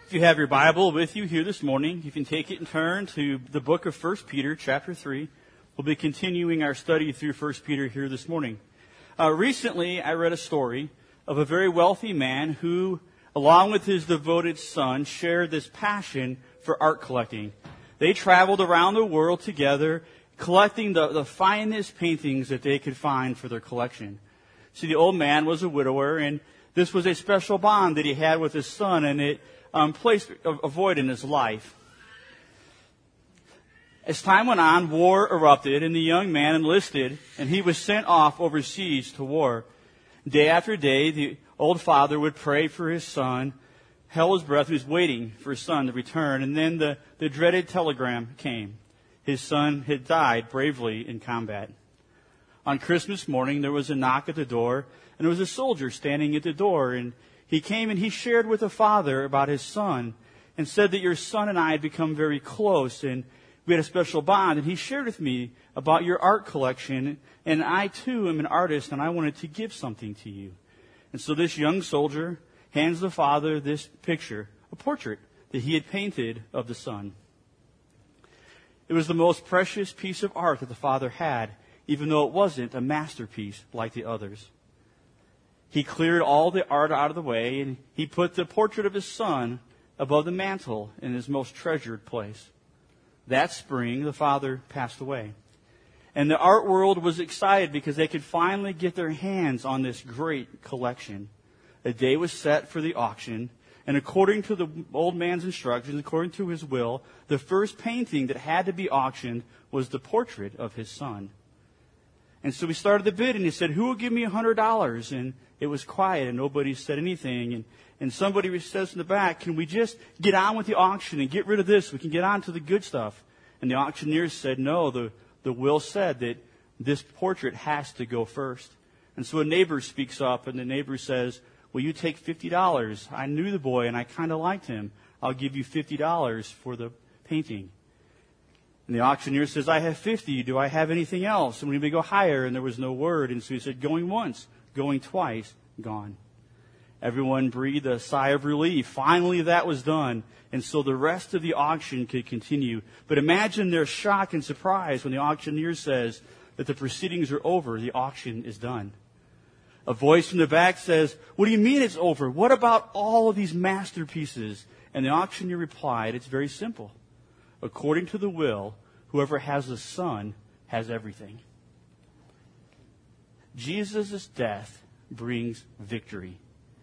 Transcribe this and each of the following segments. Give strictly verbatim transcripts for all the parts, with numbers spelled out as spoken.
If you have your Bible with you here this morning, you can take it and turn to the book of First Peter, chapter three. We'll be continuing our study through First Peter here this morning. Uh, recently, I read a story of a very wealthy man who, along with his devoted son, shared this passion for art collecting. They traveled around the world together, collecting the, the finest paintings that they could find for their collection. See, the old man was a widower, and this was a special bond that he had with his son, and it um, placed a, a void in his life. As time went on, war erupted, and the young man enlisted, and he was sent off overseas to war. Day after day, the old father would pray for his son, held his breath. He was waiting for his son to return, and then the, the dreaded telegram came. His son had died bravely in combat. On Christmas morning, there was a knock at the door, and there was a soldier standing at the door, and he came and he shared with the father about his son and said that your son and I had become very close, and we had a special bond, and he shared with me about your art collection, and I too am an artist, and I wanted to give something to you. And so this young soldier hands the father this picture, a portrait that he had painted of the son. It was the most precious piece of art that the father had, even though it wasn't a masterpiece like the others. He cleared all the art out of the way, and he put the portrait of his son above the mantle in his most treasured place. That spring, the father passed away. And the art world was excited because they could finally get their hands on this great collection. A day was set for the auction, and according to the old man's instructions, according to his will, the first painting that had to be auctioned was the portrait of his son. And so we started the bid, and he said, who will give me one hundred dollars? And it was quiet, and nobody said anything. And, and somebody says in the back, can we just get on with the auction and get rid of this? We can get on to the good stuff. And the auctioneer said, no, the, the will said that this portrait has to go first. And so a neighbor speaks up, and the neighbor says, will you take fifty dollars? I knew the boy, and I kind of liked him. I'll give you fifty dollars for the painting. And the auctioneer says, I have fifty. Do I have anything else? And we go higher, and there was no word. And so he said, going once, going twice, gone. Everyone breathed a sigh of relief. Finally, that was done. And so the rest of the auction could continue. But imagine their shock and surprise when the auctioneer says that the proceedings are over, the auction is done. A voice from the back says, what do you mean it's over? What about all of these masterpieces? And the auctioneer replied, it's very simple. According to the will, whoever has a son has everything. Jesus' death brings victory.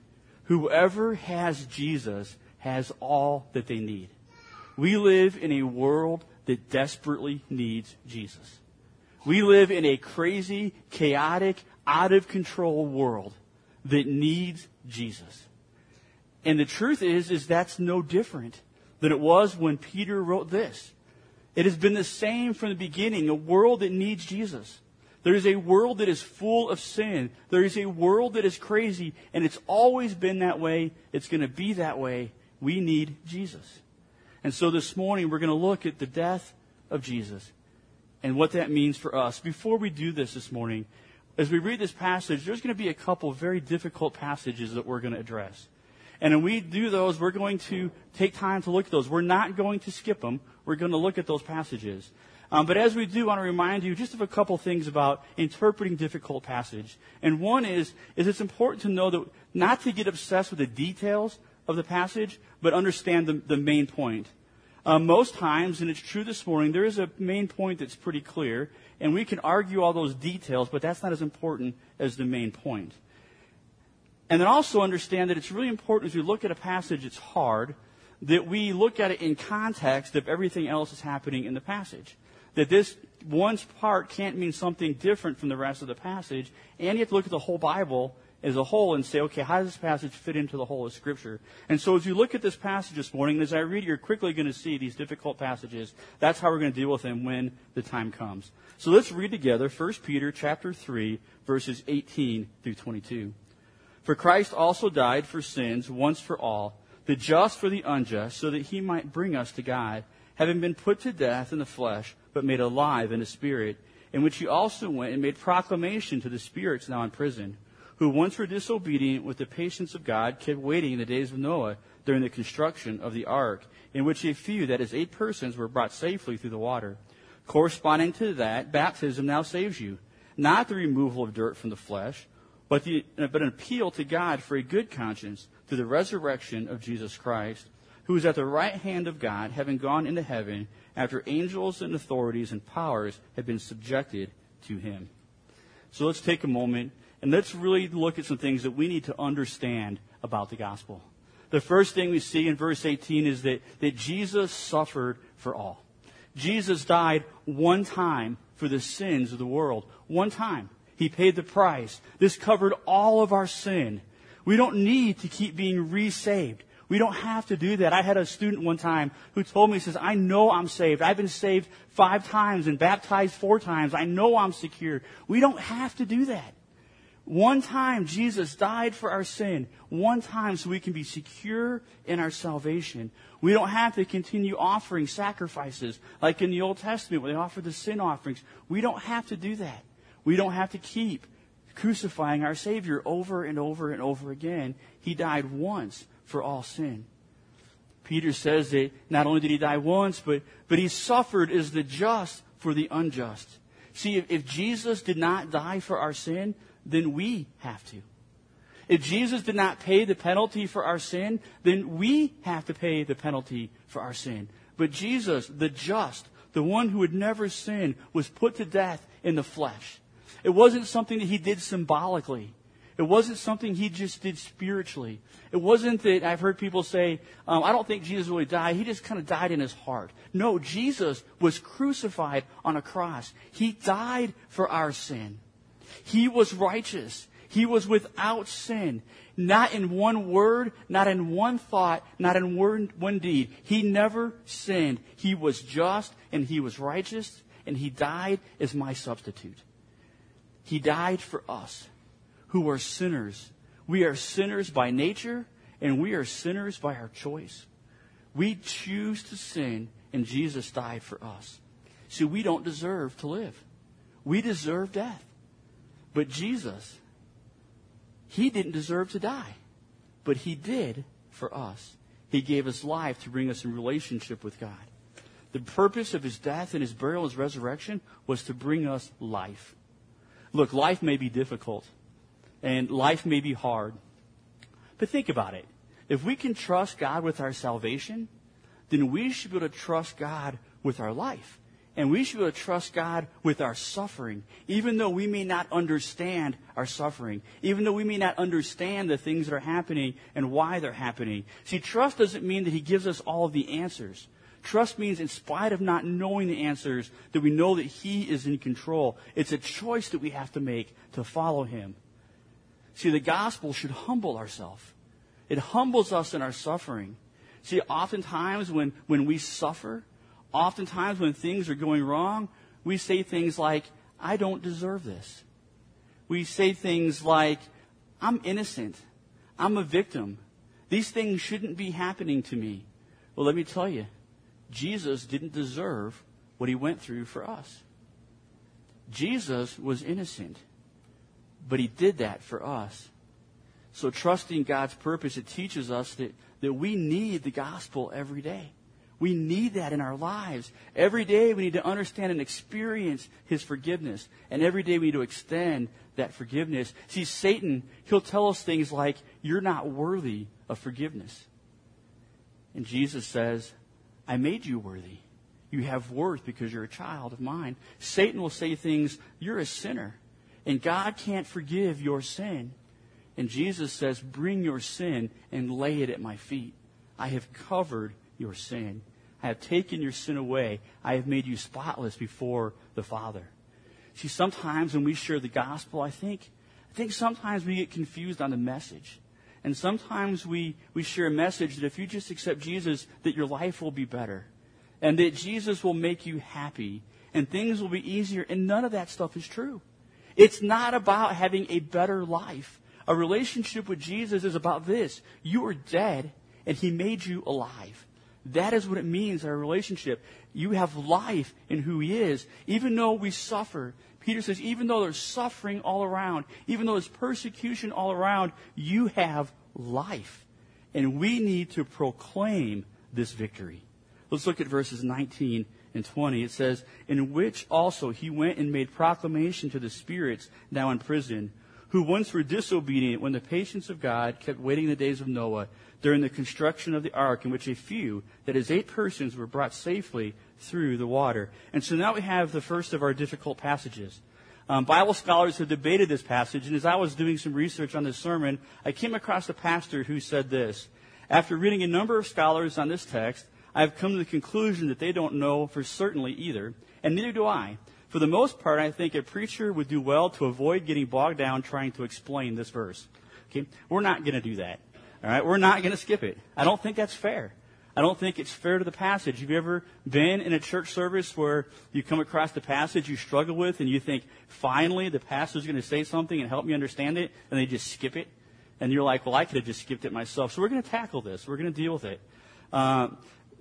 Whoever has Jesus has all that they need. We live in a world that desperately needs Jesus. We live in a crazy, chaotic, out of control world that needs Jesus. And the truth is, is that's no different than it was when Peter wrote this. It has been the same from the beginning, a world that needs Jesus. There is a world that is full of sin. There is a world that is crazy, and it's always been that way. It's going to be that way. We need Jesus. And so this morning, we're going to look at the death of Jesus and what that means for us. Before we do this this morning, as we read this passage, there's going to be a couple of very difficult passages that we're going to address. And when we do those, we're going to take time to look at those. We're not going to skip them. We're going to look at those passages. Um, but as we do, I want to remind you just of a couple things about interpreting difficult passage. And one is, is it's important to know that not to get obsessed with the details of the passage, but understand the, the main point. Um, most times, and it's true this morning, there is a main point that's pretty clear, and we can argue all those details, but that's not as important as the main point. And then also understand that it's really important as we look at a passage that's hard, that we look at it in context of everything else that's happening in the passage. That this one part can't mean something different from the rest of the passage, and you have to look at the whole Bible as a whole and say, okay, how does this passage fit into the whole of Scripture? And so as you look at this passage this morning, as I read it, you're quickly going to see these difficult passages. That's how we're going to deal with them when the time comes. So let's read together First Peter chapter three, verses eighteen through twenty-two. For Christ also died for sins once for all, the just for the unjust, so that he might bring us to God, having been put to death in the flesh, but made alive in the Spirit, in which he also went and made proclamation to the spirits now in prison, who once were disobedient with the patience of God, kept waiting in the days of Noah during the construction of the ark, in which a few, that is eight persons, were brought safely through the water. Corresponding to that, baptism now saves you, not the removal of dirt from the flesh, but, the, but an appeal to God for a good conscience through the resurrection of Jesus Christ, who is at the right hand of God, having gone into heaven after angels and authorities and powers have been subjected to him. So let's take a moment and let's really look at some things that we need to understand about the gospel. The first thing we see in verse eighteen is that, that Jesus suffered for all. Jesus died one time for the sins of the world. One time. He paid the price. This covered all of our sin. We don't need to keep being re-saved. We don't have to do that. I had a student one time who told me, he says, I know I'm saved. I've been saved five times and baptized four times. I know I'm secure. We don't have to do that. One time Jesus died for our sin. One time so we can be secure in our salvation. We don't have to continue offering sacrifices like in the Old Testament where they offered the sin offerings. We don't have to do that. We don't have to keep crucifying our Savior over and over and over again. He died once for all sin. Peter says that not only did he die once, but, but he suffered as the just for the unjust. See, if, if Jesus did not die for our sin, then we have to. If Jesus did not pay the penalty for our sin, then we have to pay the penalty for our sin. But Jesus, the just, the one who would never sin, was put to death in the flesh. It wasn't something that he did symbolically. It wasn't something he just did spiritually. It wasn't that I've heard people say, um, I don't think Jesus really died. He just kind of died in his heart. No, Jesus was crucified on a cross. He died for our sin. He was righteous. He was without sin. Not in one word, not in one thought, not in one, one deed. He never sinned. He was just and he was righteous, and he died as my substitute. He died for us, who are sinners. We are sinners by nature, and we are sinners by our choice. We choose to sin, and Jesus died for us. See, we don't deserve to live. We deserve death. But Jesus, he didn't deserve to die, but he did for us. He gave us life to bring us in relationship with God. The purpose of his death and his burial and his resurrection was to bring us life. Look, life may be difficult. And life may be hard. But think about it. If we can trust God with our salvation, then we should be able to trust God with our life. And we should be able to trust God with our suffering, even though we may not understand our suffering, even though we may not understand the things that are happening and why they're happening. See, trust doesn't mean that he gives us all of the answers. Trust means in spite of not knowing the answers, that we know that he is in control. It's a choice that we have to make to follow him. See, the gospel should humble ourselves. It humbles us in our suffering. See, oftentimes when, when we suffer, oftentimes when things are going wrong, we say things like, I don't deserve this. We say things like, I'm innocent. I'm a victim. These things shouldn't be happening to me. Well, let me tell you, Jesus didn't deserve what he went through for us. Jesus was innocent, but he did that for us. So trusting God's purpose, it teaches us that, that we need the gospel every day. We need that in our lives. Every day we need to understand and experience his forgiveness. And every day we need to extend that forgiveness. See, Satan, he'll tell us things like, you're not worthy of forgiveness. And Jesus says, I made you worthy. You have worth because you're a child of mine. Satan will say things, you're a sinner, and God can't forgive your sin. And Jesus says, bring your sin and lay it at my feet. I have covered your sin. I have taken your sin away. I have made you spotless before the Father. See, sometimes when we share the gospel, I think, I think sometimes we get confused on the message. And sometimes we, we share a message that if you just accept Jesus, that your life will be better. And that Jesus will make you happy. And things will be easier. And none of that stuff is true. It's not about having a better life. A relationship with Jesus is about this. You are dead, and he made you alive. That is what it means, our relationship. You have life in who he is. Even though we suffer, Peter says, even though there's suffering all around, even though there's persecution all around, you have life. And we need to proclaim this victory. Let's look at verses nineteen and twenty. It says, in which also he went and made proclamation to the spirits now in prison, who once were disobedient when the patience of God kept waiting the days of Noah during the construction of the ark, in which a few, that is eight persons, were brought safely through the water. And so now we have the first of our difficult passages. Um, Bible scholars have debated this passage, and as I was doing some research on this sermon, I came across a pastor who said this: after reading a number of scholars on this text, I have come to the conclusion that they don't know for certainly either, and neither do I. For the most part, I think a preacher would do well to avoid getting bogged down trying to explain this verse. Okay? We're not going to do that. All right? We're not going to skip it. I don't think that's fair. I don't think it's fair to the passage. Have you ever been in a church service where you come across the passage you struggle with and you think, finally, the pastor's going to say something and help me understand it, and they just skip it? And you're like, well, I could have just skipped it myself. So we're going to tackle this. We're going to deal with it. Um,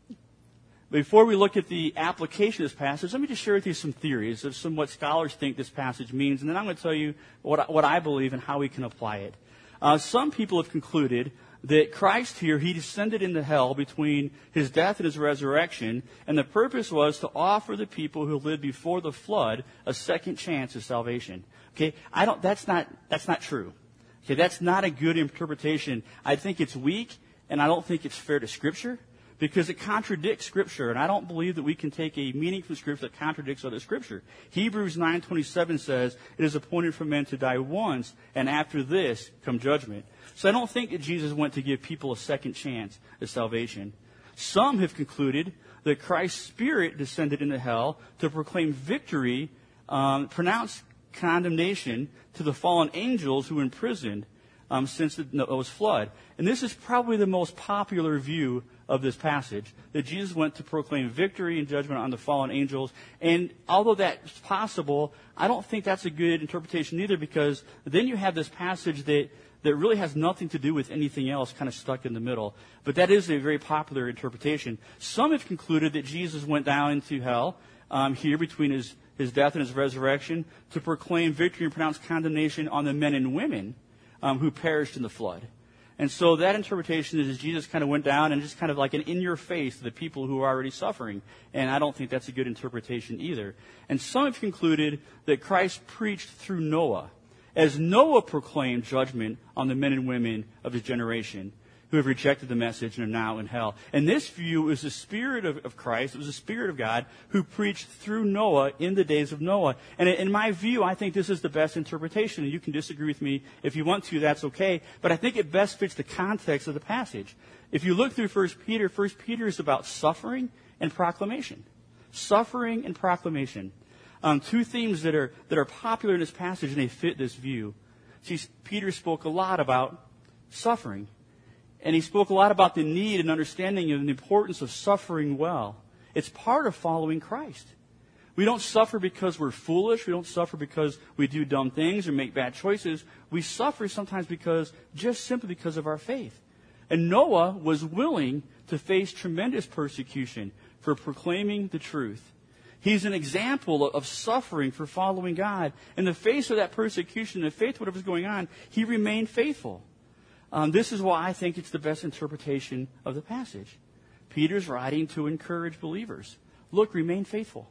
Before we look at the application of this passage, let me just share with you some theories of some what scholars think this passage means, and then I'm going to tell you what, what I believe and how we can apply it. Uh, some people have concluded that Christ here, he descended into hell between his death and his resurrection, and the purpose was to offer the people who lived before the flood a second chance of salvation. Okay, I don't. That's not. That's not true. Okay, that's not a good interpretation. I think it's weak, and I don't think it's fair to Scripture, because it contradicts Scripture, and I don't believe that we can take a meaning from Scripture that contradicts other Scripture. Hebrews nine twenty-seven says, it is appointed for men to die once, and after this come judgment. So I don't think that Jesus went to give people a second chance of salvation. Some have concluded that Christ's Spirit descended into hell to proclaim victory, um, pronounce condemnation to the fallen angels who were imprisoned um, since the Noah's flood. And this is probably the most popular view of this passage, that Jesus went to proclaim victory and judgment on the fallen angels. And although that's possible, I don't think that's a good interpretation either, because then you have this passage that, that really has nothing to do with anything else, kind of stuck in the middle. But that is a very popular interpretation. Some have concluded that Jesus went down into hell um, here between his, his death and his resurrection to proclaim victory and pronounce condemnation on the men and women um, who perished in the flood. And so that interpretation is Jesus kind of went down and just kind of like an in-your-face to the people who are already suffering. And I don't think that's a good interpretation either. And some have concluded that Christ preached through Noah, as Noah proclaimed judgment on the men and women of his generation who have rejected the message and are now in hell. And this view is the Spirit of, of Christ, it was the Spirit of God who preached through Noah in the days of Noah. And in my view, I think this is the best interpretation. And you can disagree with me if you want to, that's okay. But I think it best fits the context of the passage. If you look through First Peter, First Peter is about suffering and proclamation. Suffering and proclamation. Um, two themes that are, that are popular in this passage, and they fit this view. See, Peter spoke a lot about suffering. And he spoke a lot about the need and understanding and the importance of suffering well. It's part of following Christ. We don't suffer because we're foolish. We don't suffer because we do dumb things or make bad choices. We suffer sometimes because, just simply because of our faith. And Noah was willing to face tremendous persecution for proclaiming the truth. He's an example of suffering for following God. In the face of that persecution, in the face of whatever's going on, he remained faithful. Um, this is why I think it's the best interpretation of the passage. Peter's writing to encourage believers. Look, remain faithful.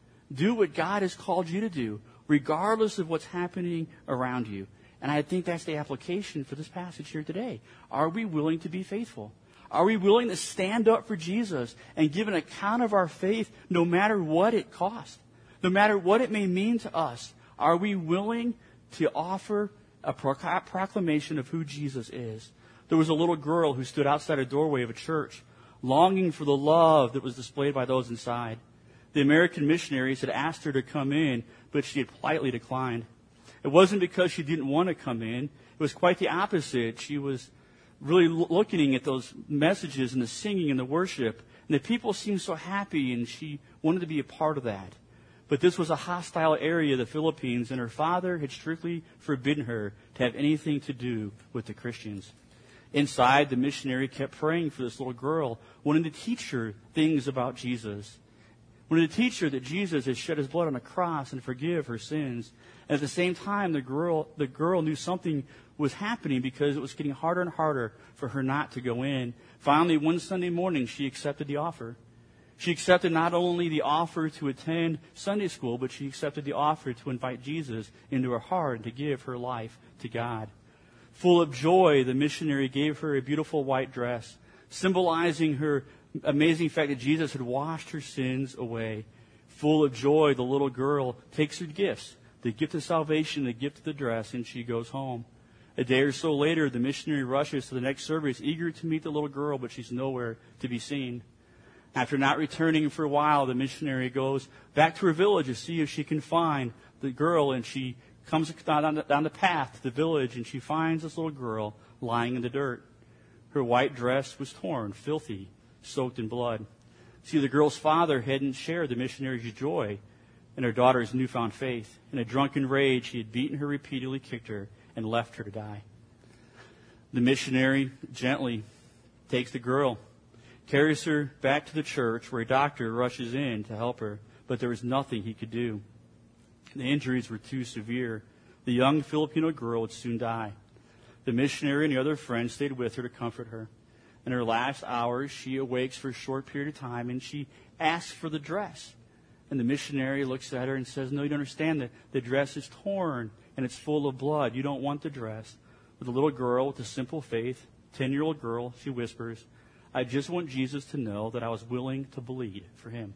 Do what God has called you to do, regardless of what's happening around you. And I think that's the application for this passage here today. Are we willing to be faithful? Are we willing to stand up for Jesus and give an account of our faith no matter what it costs? No matter what it may mean to us, are we willing to offer a proclamation of who Jesus is? There was a little girl who stood outside a doorway of a church, longing for the love that was displayed by those inside. The American missionaries had asked her to come in, but she had politely declined. It wasn't because she didn't want to come in. It was quite the opposite. She was really looking at those messages and the singing and the worship, and the people seemed so happy, and she wanted to be a part of that. But this was a hostile area of the Philippines, and her father had strictly forbidden her to have anything to do with the Christians. Inside, the missionary kept praying for this little girl, wanting to teach her things about Jesus. wanted to teach her that Jesus had shed his blood on a cross and forgive her sins. And at the same time, the girl, the girl knew something was happening because it was getting harder and harder for her not to go in. Finally, one Sunday morning, she accepted the offer. She accepted not only the offer to attend Sunday school, but she accepted the offer to invite Jesus into her heart and to give her life to God. Full of joy, the missionary gave her a beautiful white dress, symbolizing her amazing fact that Jesus had washed her sins away. Full of joy, the little girl takes her gifts, the gift of salvation, the gift of the dress, and she goes home. A day or so later, the missionary rushes to the next service, eager to meet the little girl, but she's nowhere to be seen. After not returning for a while, the missionary goes back to her village to see if she can find the girl, and she comes down the, down the path to the village, and she finds this little girl lying in the dirt. Her white dress was torn, filthy, soaked in blood. See, the girl's father hadn't shared the missionary's joy and her daughter's newfound faith. In a drunken rage, he had beaten her repeatedly, kicked her, and left her to die. The missionary gently takes the girl, carries her back to the church where a doctor rushes in to help her, but there was nothing he could do. The injuries were too severe. The young Filipino girl would soon die. The missionary and the other friends stayed with her to comfort her. In her last hours, she awakes for a short period of time, and she asks for the dress. And the missionary looks at her and says, "No, you don't understand. The, the dress is torn, and it's full of blood. You don't want the dress." But the little girl with a simple faith, ten-year-old girl, she whispers, "I just want Jesus to know that I was willing to bleed for him."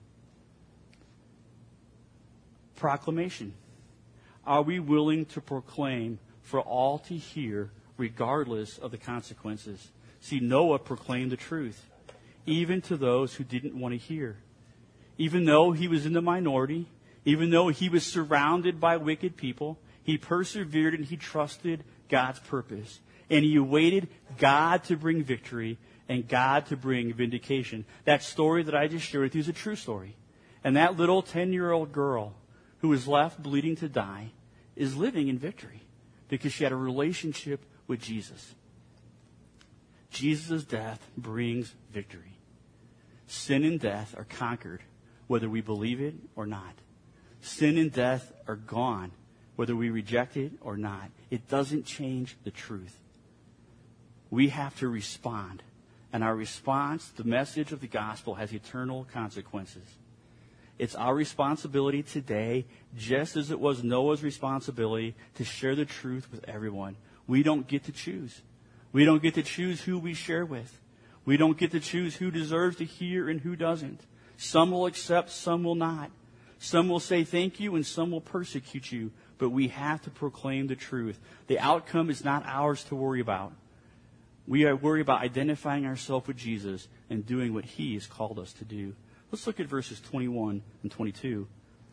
Proclamation. Are we willing to proclaim for all to hear, regardless of the consequences? See, Noah proclaimed the truth, even to those who didn't want to hear. Even though he was in the minority, even though he was surrounded by wicked people, he persevered and he trusted God's purpose. And he awaited God to bring victory and God to bring vindication. That story that I just shared with you is a true story. And that little ten-year-old girl who was left bleeding to die is living in victory because she had a relationship with Jesus. Jesus' death brings victory. Sin and death are conquered, whether we believe it or not. Sin and death are gone, whether we reject it or not. It doesn't change the truth. We have to respond. And our response, the message of the gospel, has eternal consequences. It's our responsibility today, just as it was Noah's responsibility, to share the truth with everyone. We don't get to choose. We don't get to choose who we share with. We don't get to choose who deserves to hear and who doesn't. Some will accept, some will not. Some will say thank you, and some will persecute you. But we have to proclaim the truth. The outcome is not ours to worry about. We are worried about identifying ourselves with Jesus and doing what he has called us to do. Let's look at verses twenty-one and twenty-two.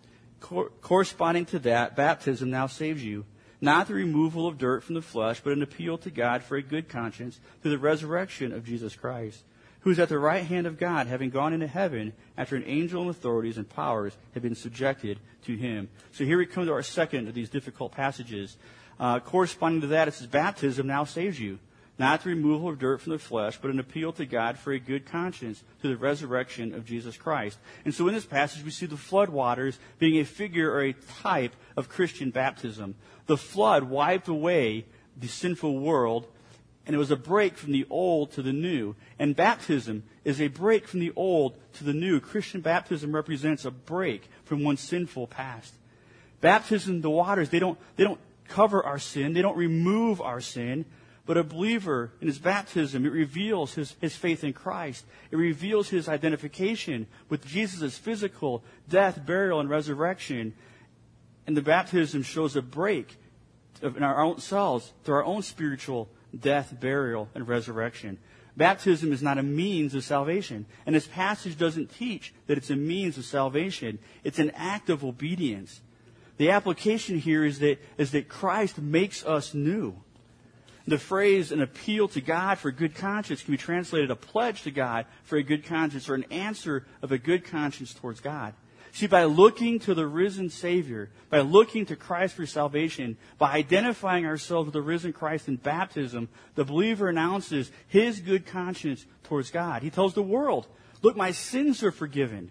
Cor- corresponding to that, baptism now saves you, not the removal of dirt from the flesh, but an appeal to God for a good conscience through the resurrection of Jesus Christ, who is at the right hand of God, having gone into heaven after an angel and authorities and powers have been subjected to him. So here we come to our second of these difficult passages. Uh, corresponding to that, it says, baptism now saves you, not the removal of dirt from the flesh, but an appeal to God for a good conscience through the resurrection of Jesus Christ. And so in this passage, we see the flood waters being a figure or a type of Christian baptism. The flood wiped away the sinful world, and it was a break from the old to the new. And baptism is a break from the old to the new. Christian baptism represents a break from one's sinful past. Baptism, the waters, they don't, they don't cover our sin. They don't remove our sin. But a believer in his baptism, it reveals his, his faith in Christ. It reveals his identification with Jesus' physical death, burial, and resurrection. And the baptism shows a break in our own selves through our own spiritual death, burial, and resurrection. Baptism is not a means of salvation. And this passage doesn't teach that it's a means of salvation. It's an act of obedience. The application here is that, is that Christ makes us new. The phrase, an appeal to God for a good conscience, can be translated a pledge to God for a good conscience, or an answer of a good conscience towards God. See, by looking to the risen Savior, by looking to Christ for salvation, by identifying ourselves with the risen Christ in baptism, the believer announces his good conscience towards God. He tells the world, look, my sins are forgiven.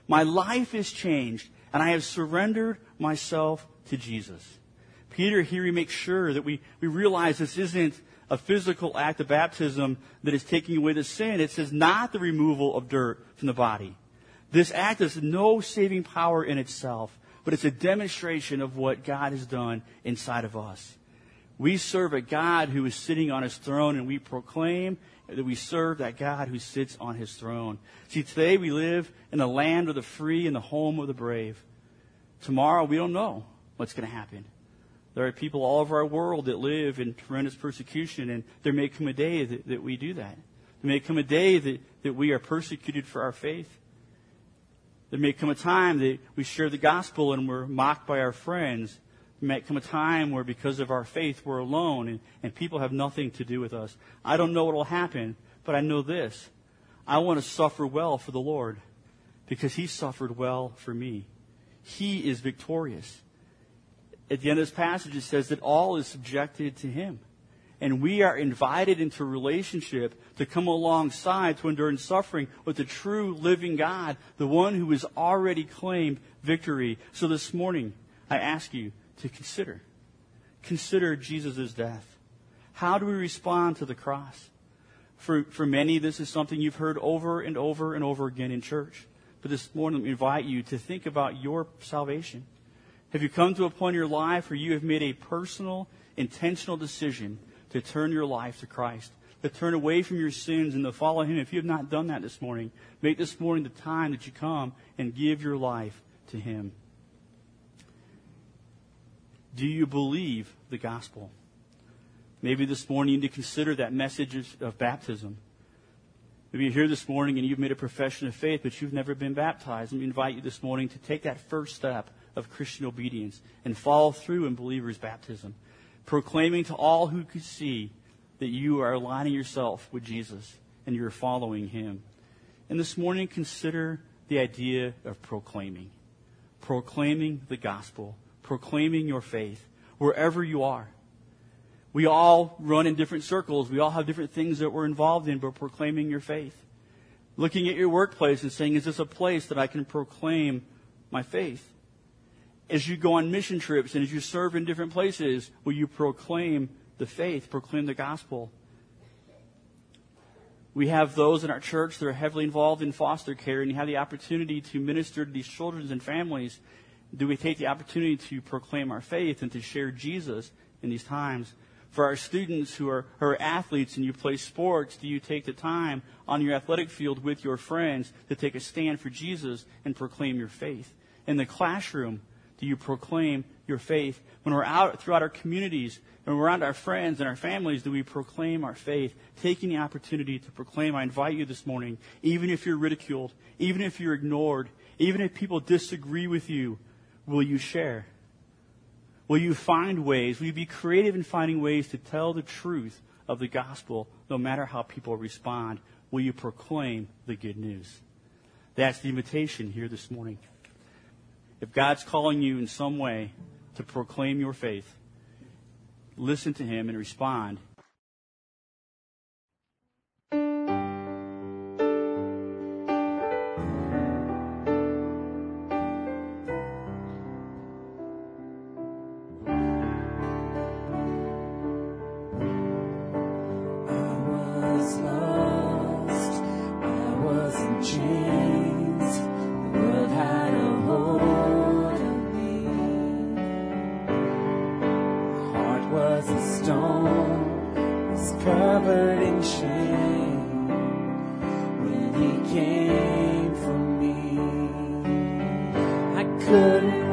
My life is changed, and I have surrendered myself to Jesus. Peter here, he makes sure that we, we realize this isn't a physical act of baptism that is taking away the sin. It says not the removal of dirt from the body. This act has no saving power in itself, but it's a demonstration of what God has done inside of us. We serve a God who is sitting on his throne, and we proclaim that we serve that God who sits on his throne. See, today we live in the land of the free and the home of the brave. Tomorrow we don't know what's going to happen. There are people all over our world that live in horrendous persecution, and there may come a day that, that we do that. There may come a day that, that we are persecuted for our faith. There may come a time that we share the gospel and we're mocked by our friends. There may come a time where because of our faith we're alone and, and people have nothing to do with us. I don't know what will happen, but I know this. I want to suffer well for the Lord because he suffered well for me. He is victorious. At the end of this passage, it says that all is subjected to him. And we are invited into a relationship to come alongside to endure in suffering with the true living God, the one who has already claimed victory. So this morning, I ask you to consider. Consider Jesus' death. How do we respond to the cross? For, for many, this is something you've heard over and over and over again in church. But this morning, we invite you to think about your salvation. Have you come to a point in your life where you have made a personal, intentional decision to turn your life to Christ, to turn away from your sins and to follow him? If you have not done that this morning, make this morning the time that you come and give your life to him. Do you believe the gospel? Maybe this morning you need to consider that message of baptism. Maybe you're here this morning and you've made a profession of faith, but you've never been baptized. Let me invite you this morning to take that first step of Christian obedience and follow through in believer's baptism, proclaiming to all who could see that you are aligning yourself with Jesus and you're following him. And this morning, consider the idea of proclaiming. Proclaiming the gospel. Proclaiming your faith wherever you are. We all run in different circles. We all have different things that we're involved in, but proclaiming your faith. Looking at your workplace and saying, is this a place that I can proclaim my faith? As you go on mission trips and as you serve in different places, will you proclaim the faith, proclaim the gospel? We have those in our church that are heavily involved in foster care, and you have the opportunity to minister to these children and families. Do we take the opportunity to proclaim our faith and to share Jesus in these times? For our students who are, who are athletes and you play sports, do you take the time on your athletic field with your friends to take a stand for Jesus and proclaim your faith? In the classroom, do you proclaim your faith? When we're out throughout our communities, when we're around our friends and our families, do we proclaim our faith? Taking the opportunity to proclaim, I invite you this morning, even if you're ridiculed, even if you're ignored, even if people disagree with you, will you share? Will you find ways, will you be creative in finding ways to tell the truth of the gospel no matter how people respond? Will you proclaim the good news? That's the invitation here this morning. If God's calling you in some way to proclaim your faith, listen to him and respond. Couldn't